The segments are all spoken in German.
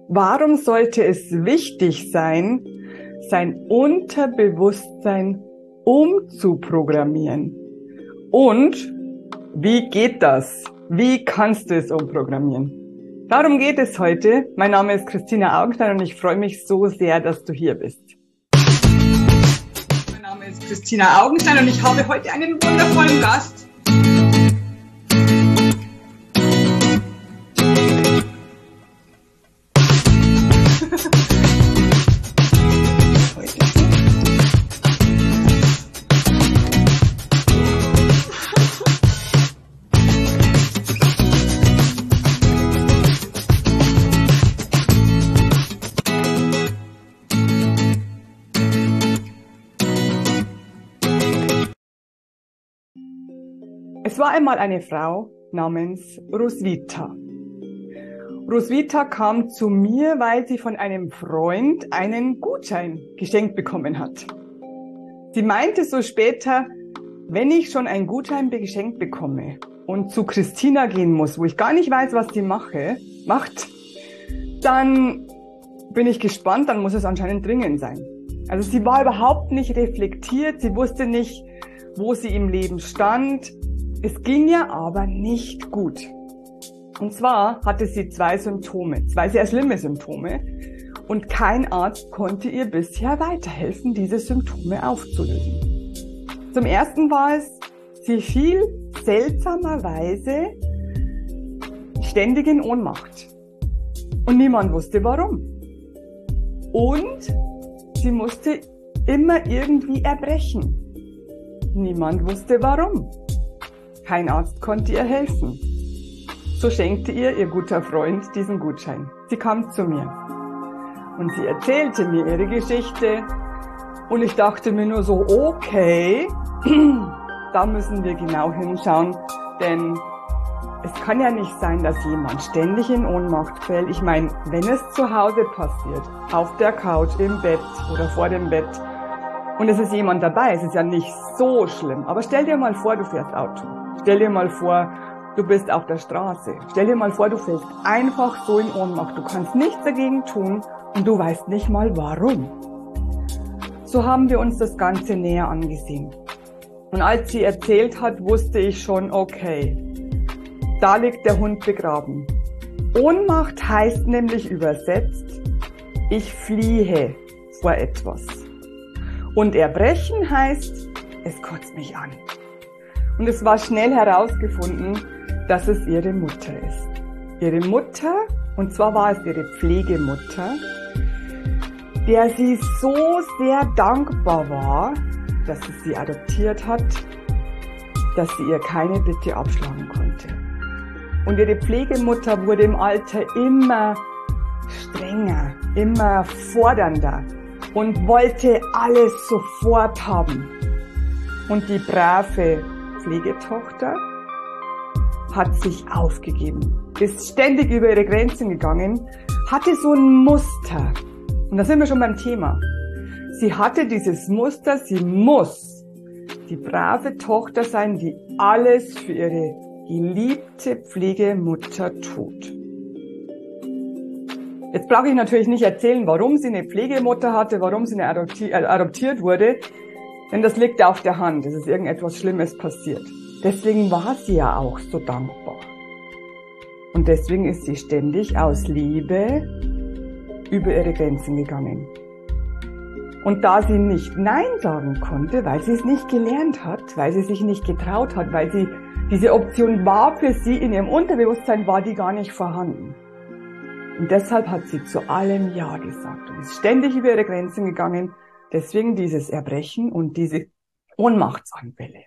Warum sollte es wichtig sein, sein Unterbewusstsein umzuprogrammieren? Und wie geht das? Wie kannst du es umprogrammieren? Darum geht es heute. Mein Name ist Christina Augenstein und ich freue mich so sehr, dass du hier bist. Mein Name ist Christina Augenstein und ich habe heute einen wundervollen Gast. Es war einmal eine Frau namens Roswitha. Roswitha kam zu mir, weil sie von einem Freund einen Gutschein geschenkt bekommen hat. Sie meinte so später, wenn ich schon einen Gutschein geschenkt bekomme und zu Christina gehen muss, wo ich gar nicht weiß, was sie macht, dann bin ich gespannt, dann muss es anscheinend dringend sein. Also sie war überhaupt nicht reflektiert, sie wusste nicht, wo sie im Leben stand. Es ging ihr aber nicht gut. Und zwar hatte sie zwei sehr schlimme Symptome. Und kein Arzt konnte ihr bisher weiterhelfen, diese Symptome aufzulösen. Zum ersten war es, sie fiel seltsamerweise ständig in Ohnmacht. Und niemand wusste warum. Und sie musste immer irgendwie erbrechen. Niemand wusste warum. Kein Arzt konnte ihr helfen. So schenkte ihr guter Freund diesen Gutschein. Sie kam zu mir und sie erzählte mir ihre Geschichte und ich dachte mir nur so, okay, da müssen wir genau hinschauen, denn es kann ja nicht sein, dass jemand ständig in Ohnmacht fällt. Ich meine, wenn es zu Hause passiert, auf der Couch, im Bett oder vor dem Bett und es ist jemand dabei, es ist ja nicht so schlimm. Aber stell dir mal vor, du fährst Auto. Stell dir mal vor, du bist auf der Straße. Stell dir mal vor, du fällst einfach so in Ohnmacht. Du kannst nichts dagegen tun und du weißt nicht mal warum. So haben wir uns das Ganze näher angesehen. Und als sie erzählt hat, wusste ich schon, okay, da liegt der Hund begraben. Ohnmacht heißt nämlich übersetzt, ich fliehe vor etwas. Und Erbrechen heißt, es kotzt mich an. Und es war schnell herausgefunden, dass es ihre Mutter ist. Ihre Mutter, und zwar war es ihre Pflegemutter, der sie so sehr dankbar war, dass sie adoptiert hat, dass sie ihr keine Bitte abschlagen konnte. Und ihre Pflegemutter wurde im Alter immer strenger, immer fordernder und wollte alles sofort haben. Und die brave Pflegetochter hat sich aufgegeben, ist ständig über ihre Grenzen gegangen, hatte so ein Muster. Und da sind wir schon beim Thema. Sie hatte dieses Muster, sie muss die brave Tochter sein, die alles für ihre geliebte Pflegemutter tut. Jetzt brauche ich natürlich nicht erzählen, warum sie eine Pflegemutter hatte, warum sie adoptiert wurde, denn das liegt auf der Hand, es ist irgendetwas Schlimmes passiert. Deswegen war sie ja auch so dankbar. Und deswegen ist sie ständig aus Liebe über ihre Grenzen gegangen. Und da sie nicht Nein sagen konnte, weil sie es nicht gelernt hat, weil sie sich nicht getraut hat, weil diese Option war für sie in ihrem Unterbewusstsein, war die gar nicht vorhanden. Und deshalb hat sie zu allem Ja gesagt und ist ständig über ihre Grenzen gegangen. Deswegen dieses Erbrechen und diese Ohnmachtsanfälle.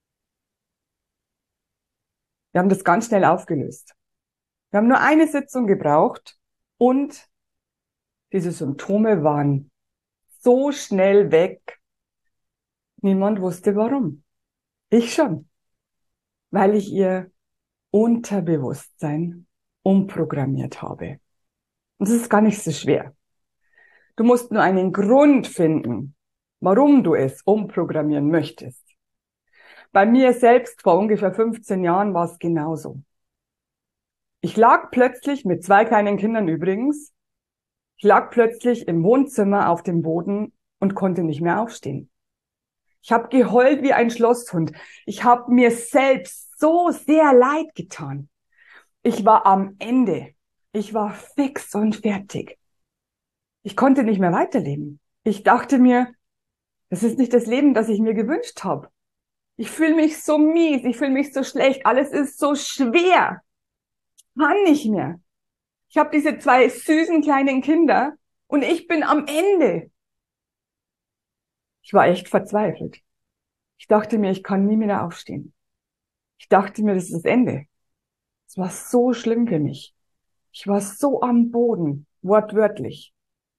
Wir haben das ganz schnell aufgelöst. Wir haben nur eine Sitzung gebraucht und diese Symptome waren so schnell weg. Niemand wusste warum. Ich schon. Weil ich ihr Unterbewusstsein umprogrammiert habe. Und das ist gar nicht so schwer. Du musst nur einen Grund finden, warum du es umprogrammieren möchtest. Bei mir selbst vor ungefähr 15 Jahren war es genauso. Ich lag plötzlich mit 2 kleinen Kindern übrigens Ich lag plötzlich im Wohnzimmer auf dem Boden und konnte nicht mehr aufstehen. Ich habe geheult wie ein Schlosshund. Ich habe mir selbst so sehr leid getan. Ich war am Ende. Ich war fix und fertig. Ich konnte nicht mehr weiterleben. Ich dachte mir, das ist nicht das Leben, das ich mir gewünscht habe. Ich fühle mich so mies, ich fühle mich so schlecht, alles ist so schwer. Ich kann nicht mehr. Ich habe diese zwei süßen kleinen Kinder und ich bin am Ende. Ich war echt verzweifelt. Ich dachte mir, ich kann nie mehr aufstehen. Ich dachte mir, das ist das Ende. Es war so schlimm für mich. Ich war so am Boden, wortwörtlich.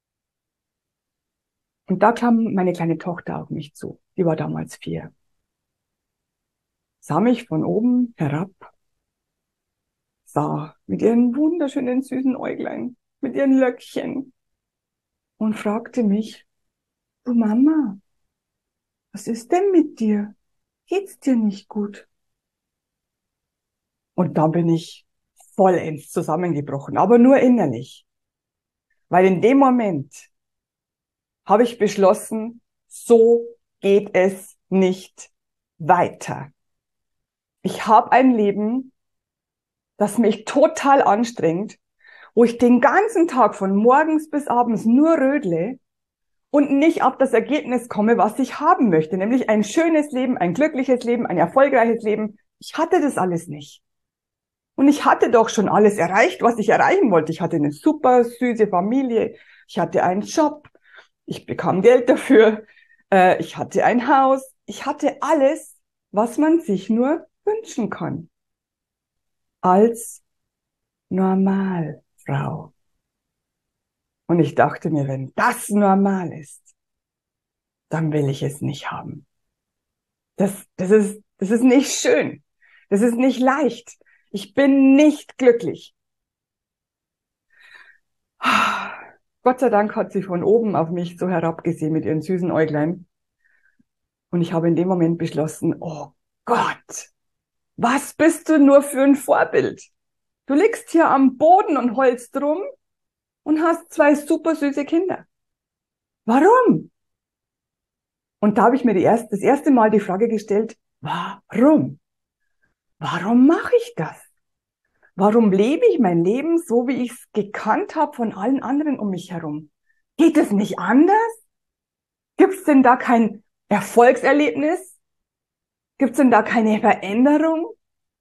Und da kam meine kleine Tochter auf mich zu. Die war damals 4. Sah mich von oben herab, sah mit ihren wunderschönen süßen Äuglein, mit ihren Löckchen und fragte mich, du Mama, was ist denn mit dir? Geht's dir nicht gut? Und da bin ich vollends zusammengebrochen, aber nur innerlich. Weil in dem Moment habe ich beschlossen, so geht es nicht weiter. Ich habe ein Leben, das mich total anstrengt, wo ich den ganzen Tag von morgens bis abends nur rödle und nicht auf das Ergebnis komme, was ich haben möchte, nämlich ein schönes Leben, ein glückliches Leben, ein erfolgreiches Leben. Ich hatte das alles nicht. Und ich hatte doch schon alles erreicht, was ich erreichen wollte. Ich hatte eine super süße Familie, ich hatte einen Job, ich bekam Geld dafür, ich hatte ein Haus, ich hatte alles, was man sich nur wünschen kann. Als Normalfrau. Und ich dachte mir, wenn das normal ist, dann will ich es nicht haben. Das ist nicht schön. Das ist nicht leicht. Ich bin nicht glücklich. Gott sei Dank hat sie von oben auf mich so herabgesehen mit ihren süßen Äuglein. Und ich habe in dem Moment beschlossen, oh Gott, was bist du nur für ein Vorbild? Du liegst hier am Boden und heulst rum und hast 2 super süße Kinder. Warum? Und da habe ich mir das erste Mal die Frage gestellt, warum? Warum mache ich das? Warum lebe ich mein Leben so, wie ich es gekannt habe von allen anderen um mich herum? Geht es nicht anders? Gibt es denn da kein Erfolgserlebnis? Gibt es denn da keine Veränderung?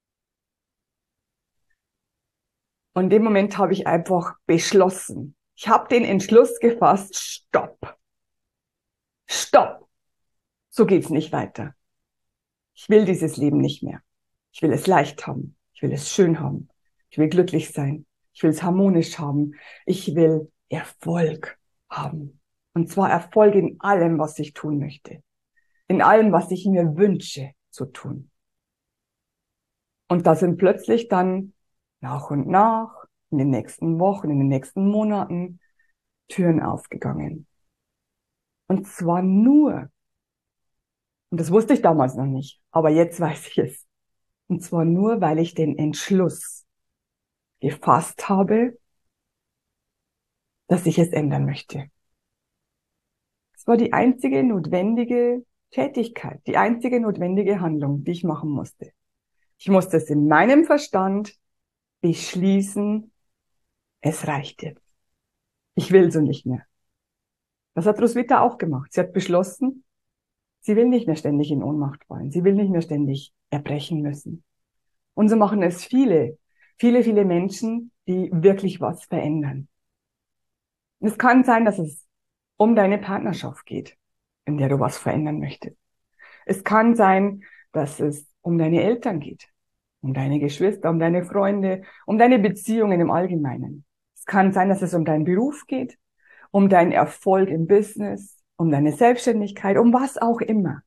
Und in dem Moment habe ich einfach beschlossen. Ich habe den Entschluss gefasst, stopp. Stopp. So geht's nicht weiter. Ich will dieses Leben nicht mehr. Ich will es leicht haben. Ich will es schön haben. Ich will glücklich sein. Ich will es harmonisch haben. Ich will Erfolg haben. Und zwar Erfolg in allem, was ich tun möchte. In allem, was ich mir wünsche zu tun. Und da sind plötzlich dann nach und nach, in den nächsten Wochen, in den nächsten Monaten, Türen aufgegangen. Und zwar nur, und das wusste ich damals noch nicht, aber jetzt weiß ich es. Und zwar nur, weil ich den Entschluss gefasst habe, dass ich es ändern möchte. Es war die einzige notwendige Tätigkeit, die einzige notwendige Handlung, die ich machen musste. Ich musste es in meinem Verstand beschließen, es reicht jetzt. Ich will so nicht mehr. Das hat Roswitha auch gemacht. Sie hat beschlossen, sie will nicht mehr ständig in Ohnmacht fallen. Sie will nicht mehr ständig erbrechen müssen. Und so machen es viele Menschen, die wirklich was verändern. Es kann sein, dass es um deine Partnerschaft geht, in der du was verändern möchtest. Es kann sein, dass es um deine Eltern geht, um deine Geschwister, um deine Freunde, um deine Beziehungen im Allgemeinen. Es kann sein, dass es um deinen Beruf geht, um deinen Erfolg im Business, um deine Selbstständigkeit, um was auch immer.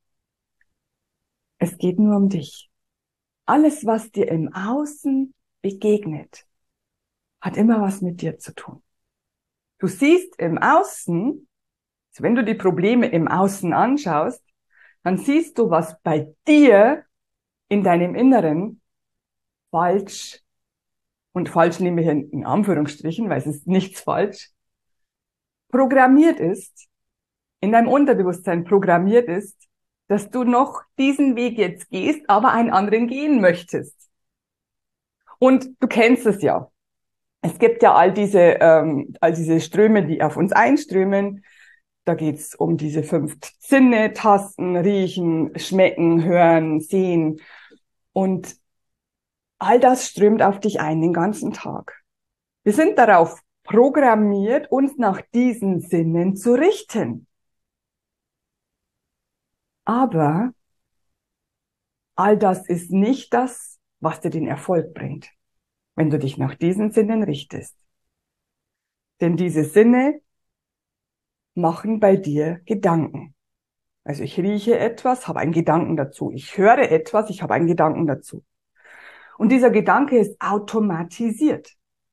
Es geht nur um dich. Alles, was dir im Außen begegnet, hat immer was mit dir zu tun. Du siehst im Außen, also wenn du die Probleme im Außen anschaust, dann siehst du, was bei dir in deinem Inneren falsch, und falsch nehme ich in Anführungsstrichen, weil es ist nichts falsch, programmiert ist, in deinem Unterbewusstsein programmiert ist, dass du noch diesen Weg jetzt gehst, aber einen anderen gehen möchtest. Und du kennst es ja. Es gibt ja all diese Ströme, die auf uns einströmen. Da geht's um diese 5 Sinne, Tasten, Riechen, Schmecken, Hören, Sehen. Und all das strömt auf dich ein den ganzen Tag. Wir sind darauf programmiert, uns nach diesen Sinnen zu richten. Aber all das ist nicht das, was dir den Erfolg bringt, wenn du dich nach diesen Sinnen richtest. Denn diese Sinne machen bei dir Gedanken. Also ich rieche etwas, habe einen Gedanken dazu. Ich höre etwas, ich habe einen Gedanken dazu. Und dieser Gedanke ist automatisiert.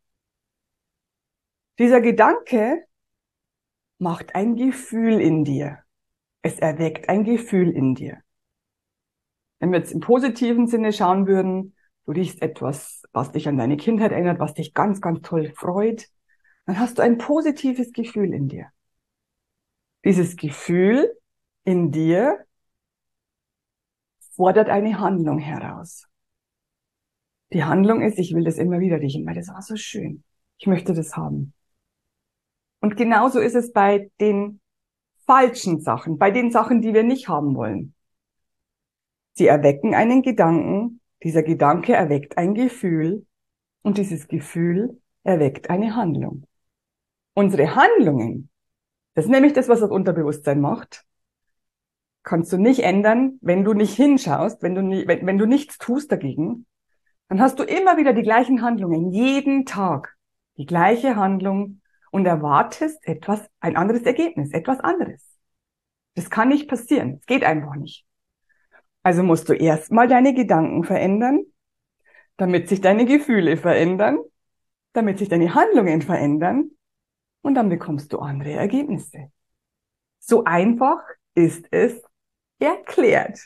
Dieser Gedanke macht ein Gefühl in dir. Es erweckt ein Gefühl in dir. Wenn wir jetzt im positiven Sinne schauen würden, du riechst etwas, was dich an deine Kindheit erinnert, was dich ganz, ganz toll freut, dann hast du ein positives Gefühl in dir. Dieses Gefühl in dir fordert eine Handlung heraus. Die Handlung ist, ich will das immer wieder riechen, weil das war so schön. Ich möchte das haben. Und genauso ist es bei den falschen Sachen, bei den Sachen, die wir nicht haben wollen. Sie erwecken einen Gedanken, dieser Gedanke erweckt ein Gefühl und dieses Gefühl erweckt eine Handlung. Unsere Handlungen, das ist nämlich das, was das Unterbewusstsein macht, kannst du nicht ändern, wenn du nicht hinschaust, wenn du nichts tust dagegen, dann hast du immer wieder die gleichen Handlungen, jeden Tag die gleiche Handlung und erwartest ein anderes Ergebnis, etwas anderes. Das kann nicht passieren. Es geht einfach nicht. Also musst du erstmal deine Gedanken verändern, damit sich deine Gefühle verändern, damit sich deine Handlungen verändern und dann bekommst du andere Ergebnisse. So einfach ist es erklärt.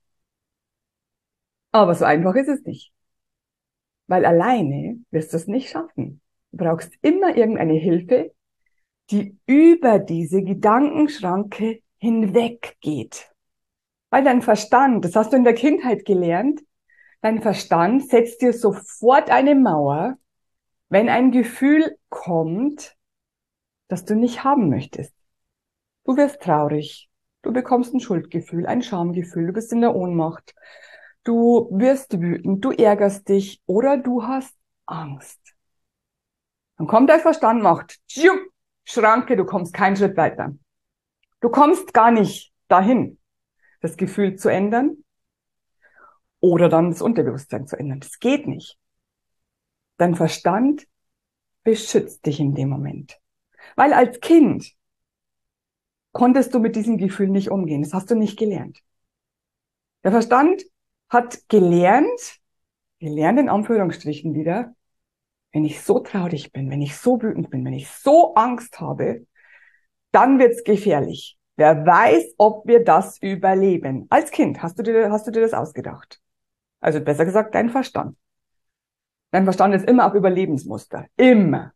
Aber so einfach ist es nicht. Weil alleine wirst du es nicht schaffen. Du brauchst immer irgendeine Hilfe, die über diese Gedankenschranke hinweggeht. Weil dein Verstand, das hast du in der Kindheit gelernt, dein Verstand setzt dir sofort eine Mauer, wenn ein Gefühl kommt, das du nicht haben möchtest. Du wirst traurig, du bekommst ein Schuldgefühl, ein Schamgefühl, du bist in der Ohnmacht, du wirst wütend, du ärgerst dich oder du hast Angst. Dann kommt dein Verstand, macht Schranke, du kommst keinen Schritt weiter. Du kommst gar nicht dahin, das Gefühl zu ändern oder dann das Unterbewusstsein zu ändern. Das geht nicht. Dein Verstand beschützt dich in dem Moment. Weil als Kind konntest du mit diesem Gefühl nicht umgehen. Das hast du nicht gelernt. Der Verstand hat gelernt in Anführungsstrichen wieder, wenn ich so traurig bin, wenn ich so wütend bin, wenn ich so Angst habe, dann wird's gefährlich. Wer weiß, ob wir das überleben. Als Kind hast du dir das ausgedacht. Also besser gesagt, dein Verstand. Dein Verstand ist immer auf Überlebensmuster. Immer.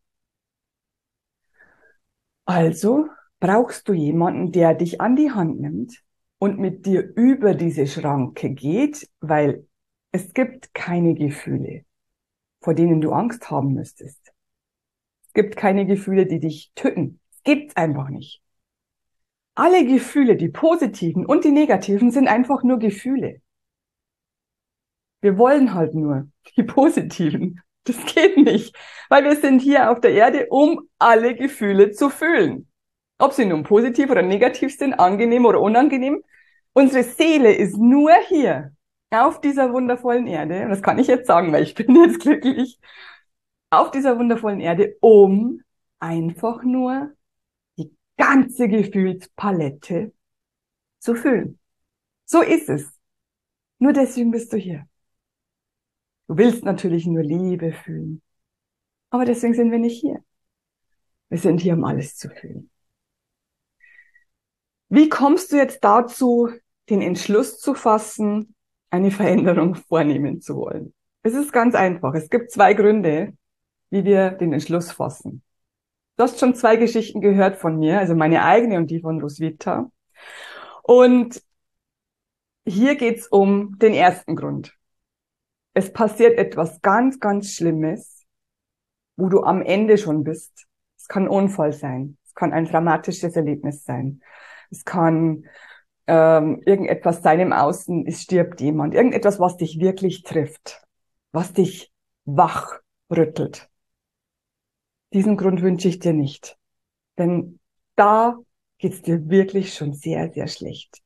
Also brauchst du jemanden, der dich an die Hand nimmt und mit dir über diese Schranke geht, weil es gibt keine Gefühle, vor denen du Angst haben müsstest. Es gibt keine Gefühle, die dich töten. Es gibt's einfach nicht. Alle Gefühle, die positiven und die negativen, sind einfach nur Gefühle. Wir wollen halt nur die positiven. Das geht nicht, weil wir sind hier auf der Erde, um alle Gefühle zu fühlen. Ob sie nun positiv oder negativ sind, angenehm oder unangenehm. Unsere Seele ist nur hier auf dieser wundervollen Erde, und das kann ich jetzt sagen, weil ich bin jetzt glücklich, auf dieser wundervollen Erde, um einfach nur die ganze Gefühlspalette zu fühlen. So ist es. Nur deswegen bist du hier. Du willst natürlich nur Liebe fühlen. Aber deswegen sind wir nicht hier. Wir sind hier, um alles zu fühlen. Wie kommst du jetzt dazu, den Entschluss zu fassen, eine Veränderung vornehmen zu wollen? Es ist ganz einfach. Es gibt 2 Gründe, wie wir den Entschluss fassen. Du hast schon 2 Geschichten gehört von mir, also meine eigene und die von Roswitha. Und hier geht's um den ersten Grund. Es passiert etwas ganz, ganz Schlimmes, wo du am Ende schon bist. Es kann ein Unfall sein. Es kann ein dramatisches Erlebnis sein. Es kann irgendetwas sein im Außen, es stirbt jemand. Irgendetwas, was dich wirklich trifft, was dich wach rüttelt. Diesen Grund wünsche ich dir nicht. Denn da geht's dir wirklich schon sehr, sehr schlecht.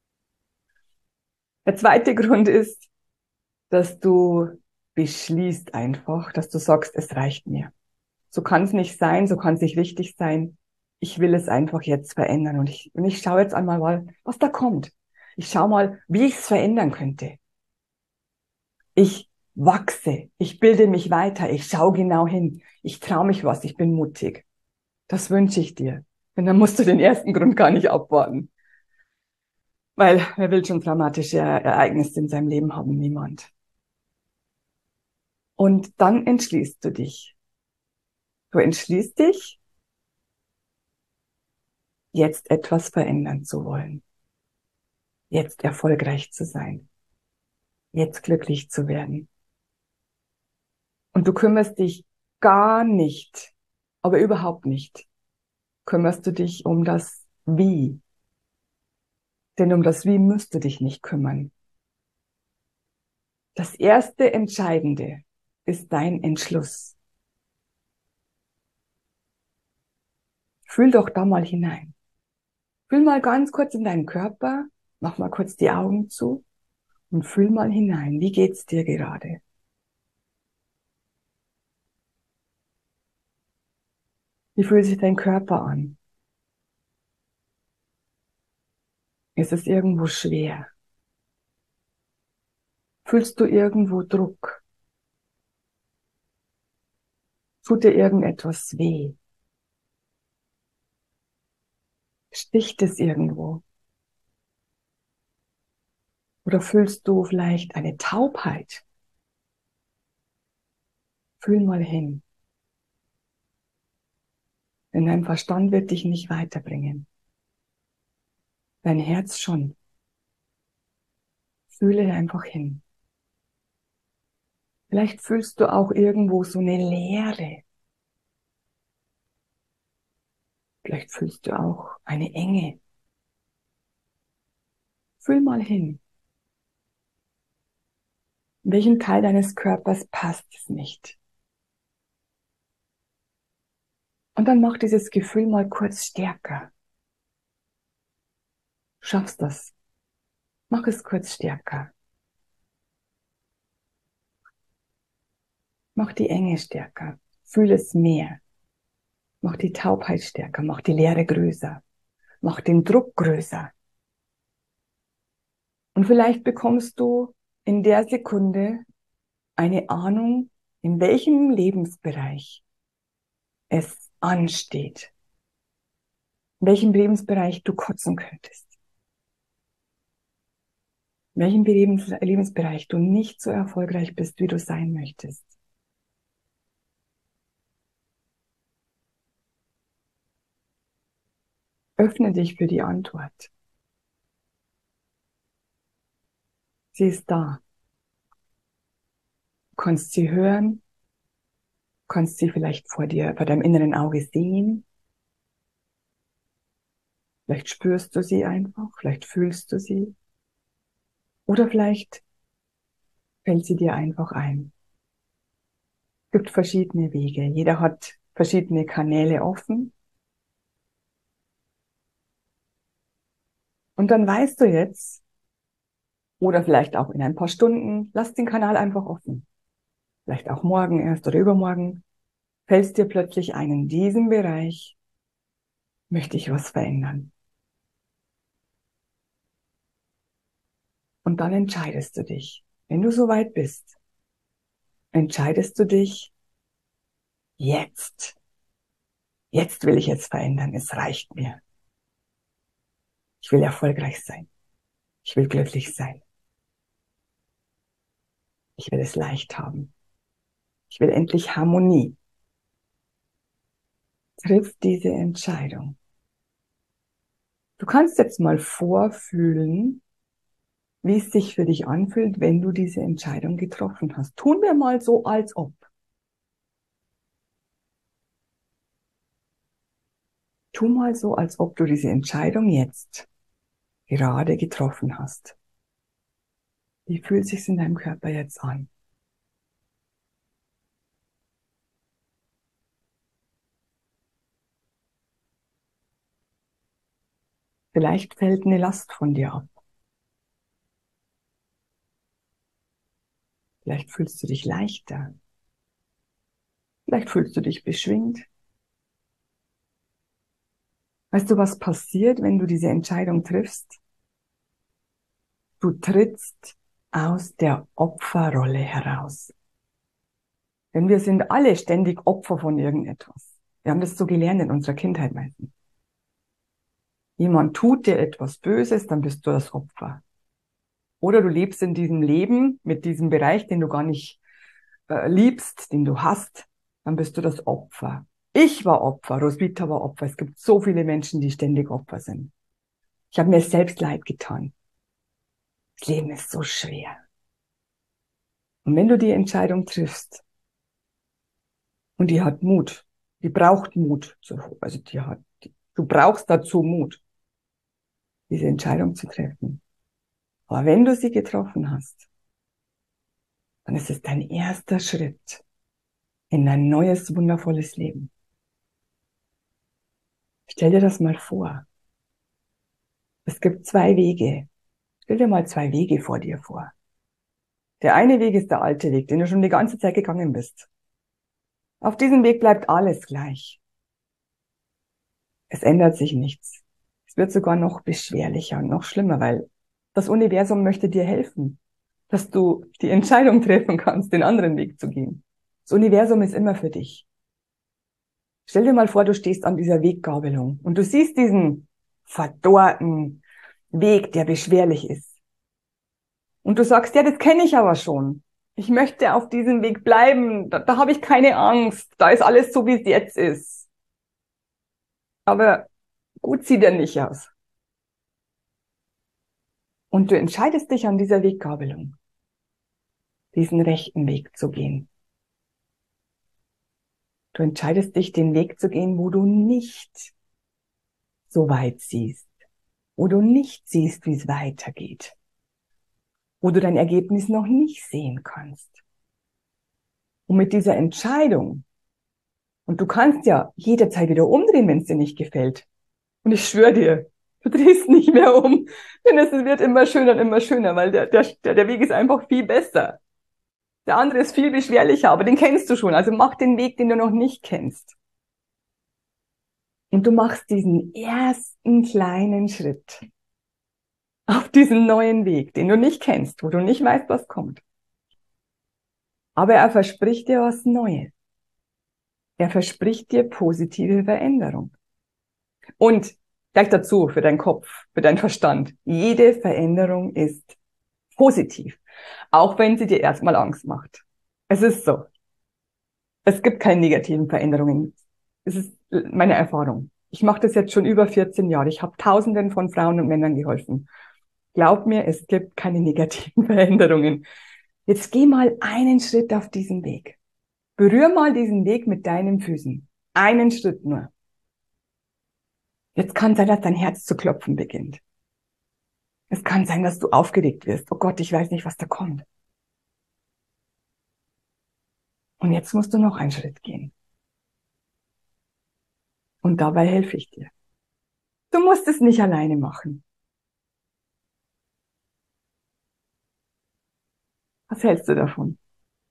Der zweite Grund ist, dass du beschließt einfach, dass du sagst, es reicht mir. So kann es nicht sein, so kann es nicht richtig sein. Ich will es einfach jetzt verändern und ich schaue jetzt einmal mal, was da kommt. Ich schaue mal, wie ich es verändern könnte. Ich wachse, ich bilde mich weiter, ich schaue genau hin, ich traue mich was, ich bin mutig. Das wünsche ich dir. Denn dann musst du den ersten Grund gar nicht abwarten. Weil wer will schon dramatische Ereignisse in seinem Leben haben? Niemand. Und dann entschließt du dich. Du entschließt dich, jetzt etwas verändern zu wollen. Jetzt erfolgreich zu sein. Jetzt glücklich zu werden. Und du kümmerst dich gar nicht, aber überhaupt nicht, kümmerst du dich um das Wie. Denn um das Wie musst du dich nicht kümmern. Das erste Entscheidende ist dein Entschluss. Fühl doch da mal hinein. Fühl mal ganz kurz in deinen Körper, mach mal kurz die Augen zu und fühl mal hinein. Wie geht's dir gerade? Wie fühlt sich dein Körper an? Ist es irgendwo schwer? Fühlst du irgendwo Druck? Tut dir irgendetwas weh? Sticht es irgendwo? Oder fühlst du vielleicht eine Taubheit? Fühl mal hin. Denn dein Verstand wird dich nicht weiterbringen. Dein Herz schon. Fühle einfach hin. Vielleicht fühlst du auch irgendwo so eine Leere. Vielleicht fühlst du auch eine Enge. Fühl mal hin. In welchem Teil deines Körpers passt es nicht? Und dann mach dieses Gefühl mal kurz stärker. Schaffst das. Mach es kurz stärker. Mach die Enge stärker. Fühl es mehr. Mach die Taubheit stärker. Mach die Leere größer. Mach den Druck größer. Und vielleicht bekommst du in der Sekunde eine Ahnung, in welchem Lebensbereich es ansteht. In welchem Lebensbereich du kotzen könntest. In welchem Lebensbereich du nicht so erfolgreich bist, wie du sein möchtest. Öffne dich für die Antwort. Sie ist da. Du kannst sie hören, kannst sie vielleicht vor deinem inneren Auge sehen. Vielleicht spürst du sie einfach, vielleicht fühlst du sie. Oder vielleicht fällt sie dir einfach ein. Es gibt verschiedene Wege. Jeder hat verschiedene Kanäle offen. Und dann weißt du jetzt, oder vielleicht auch in ein paar Stunden, lass den Kanal einfach offen. Vielleicht auch morgen erst oder übermorgen, fällt dir plötzlich ein, in diesem Bereich möchte ich was verändern. Und dann entscheidest du dich. Wenn du soweit bist, entscheidest du dich jetzt. Jetzt will ich es verändern. Es reicht mir. Ich will erfolgreich sein. Ich will glücklich sein. Ich will es leicht haben. Ich will endlich Harmonie. triff diese Entscheidung. Du kannst jetzt mal vorfühlen, wie es sich für dich anfühlt, wenn du diese Entscheidung getroffen hast. Tun wir mal so, als ob. Tu mal so, als ob du diese Entscheidung jetzt gerade getroffen hast. Wie fühlt es sich in deinem Körper jetzt an? Vielleicht fällt eine Last von dir ab. Vielleicht fühlst du dich leichter. Vielleicht fühlst du dich beschwingt. Weißt du, was passiert, wenn du diese Entscheidung triffst? Du trittst aus der Opferrolle heraus. Denn wir sind alle ständig Opfer von irgendetwas. Wir haben das so gelernt in unserer Kindheit meistens. Jemand tut dir etwas Böses, dann bist du das Opfer. Oder du lebst in diesem Leben mit diesem Bereich, den du gar nicht liebst, den du hast, dann bist du das Opfer. Ich war Opfer, Roswitha war Opfer. Es gibt so viele Menschen, die ständig Opfer sind. Ich habe mir selbst leid getan. Das Leben ist so schwer. Und wenn du die Entscheidung triffst, und die hat Mut, die braucht Mut, also du brauchst dazu Mut, diese Entscheidung zu treffen. Aber wenn du sie getroffen hast, dann ist es dein erster Schritt in ein neues, wundervolles Leben. Stell dir das mal vor. Es gibt zwei Wege. Stell dir mal zwei Wege vor dir vor. Der eine Weg ist der alte Weg, den du schon die ganze Zeit gegangen bist. Auf diesem Weg bleibt alles gleich. Es ändert sich nichts. Es wird sogar noch beschwerlicher und noch schlimmer, weil das Universum möchte dir helfen, dass du die Entscheidung treffen kannst, den anderen Weg zu gehen. Das Universum ist immer für dich. Stell dir mal vor, du stehst an dieser Weggabelung und du siehst diesen verdorrten Weg, der beschwerlich ist. Und du sagst, ja, das kenne ich aber schon. Ich möchte auf diesem Weg bleiben. Da habe ich keine Angst. Da ist alles so, wie es jetzt ist. Aber gut sieht er nicht aus. Und du entscheidest dich an dieser Weggabelung, diesen rechten Weg zu gehen. Du entscheidest dich, den Weg zu gehen, wo du nicht so weit siehst, wo du nicht siehst, wie es weitergeht, wo du dein Ergebnis noch nicht sehen kannst. Und mit dieser Entscheidung, und du kannst ja jederzeit wieder umdrehen, wenn es dir nicht gefällt. Und ich schwöre dir, du drehst nicht mehr um, denn es wird immer schöner, weil der Weg ist einfach viel besser. Der andere ist viel beschwerlicher, aber den kennst du schon. Also mach den Weg, den du noch nicht kennst. Und du machst diesen ersten kleinen Schritt auf diesen neuen Weg, den du nicht kennst, wo du nicht weißt, was kommt. Aber er verspricht dir was Neues. Er verspricht dir positive Veränderung. Und gleich dazu für deinen Kopf, für deinen Verstand. Jede Veränderung ist positiv, auch wenn sie dir erstmal Angst macht. Es ist so. Es gibt keine negativen Veränderungen. Es ist meine Erfahrung. Ich mache das jetzt schon über 14 Jahre. Ich habe Tausenden von Frauen und Männern geholfen. Glaub mir, es gibt keine negativen Veränderungen. Jetzt geh mal einen Schritt auf diesen Weg. Berühr mal diesen Weg mit deinen Füßen. Einen Schritt nur. Jetzt kann sein, dass dein Herz zu klopfen beginnt. Es kann sein, dass du aufgeregt wirst. Oh Gott, ich weiß nicht, was da kommt. Und jetzt musst du noch einen Schritt gehen. Und dabei helfe ich dir. Du musst es nicht alleine machen. Was hältst du davon?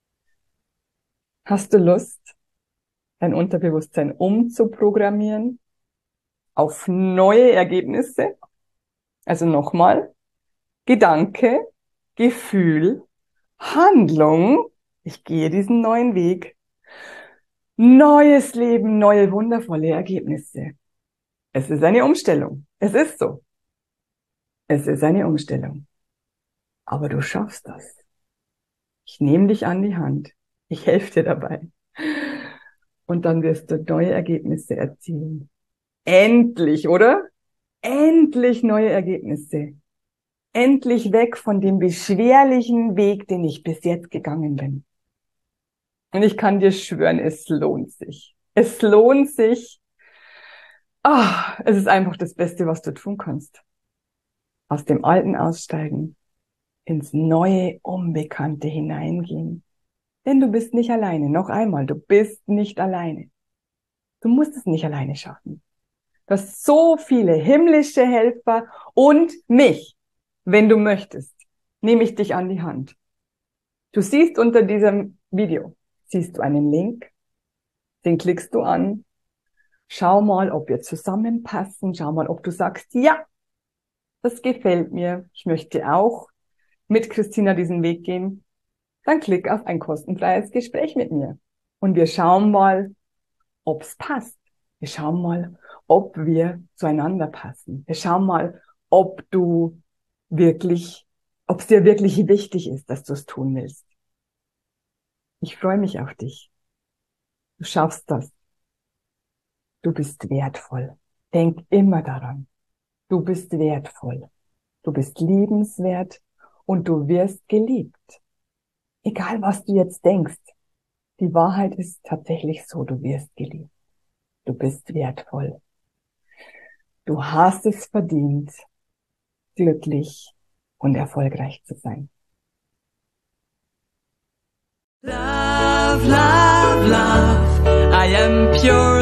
Hast du Lust, dein Unterbewusstsein umzuprogrammieren auf neue Ergebnisse? Also nochmal, Gedanke, Gefühl, Handlung. Ich gehe diesen neuen Weg. Neues Leben, neue wundervolle Ergebnisse. Es ist eine Umstellung. Es ist so. Es ist eine Umstellung. Aber du schaffst das. Ich nehme dich an die Hand. Ich helfe dir dabei. Und dann wirst du neue Ergebnisse erzielen. Endlich, oder? Endlich neue Ergebnisse. Endlich weg von dem beschwerlichen Weg, den ich bis jetzt gegangen bin. Und ich kann dir schwören, es lohnt sich. Es lohnt sich. Es ist einfach das Beste, was du tun kannst. Aus dem Alten aussteigen, ins neue, Unbekannte hineingehen. Denn du bist nicht alleine. Noch einmal, du bist nicht alleine. Du musst es nicht alleine schaffen. Du hast so viele himmlische Helfer und mich. Wenn du möchtest, nehme ich dich an die Hand. Du siehst unter diesem Video, siehst du einen Link, den klickst du an. Schau mal, ob wir zusammenpassen. Schau mal, ob du sagst, ja, das gefällt mir. Ich möchte auch mit Christina diesen Weg gehen. Dann klick auf ein kostenfreies Gespräch mit mir. Und wir schauen mal, ob's passt. Wir schauen mal, ob wir zueinander passen. Wir schauen mal, ob es dir wirklich wichtig ist, dass du es tun willst. Ich freue mich auf dich. Du schaffst das. Du bist wertvoll. Denk immer daran. Du bist wertvoll. Du bist liebenswert und du wirst geliebt. Egal, was du jetzt denkst. Die Wahrheit ist tatsächlich so, du wirst geliebt. Du bist wertvoll. Du hast es verdient, glücklich und erfolgreich zu sein. Love, love, love. I am pure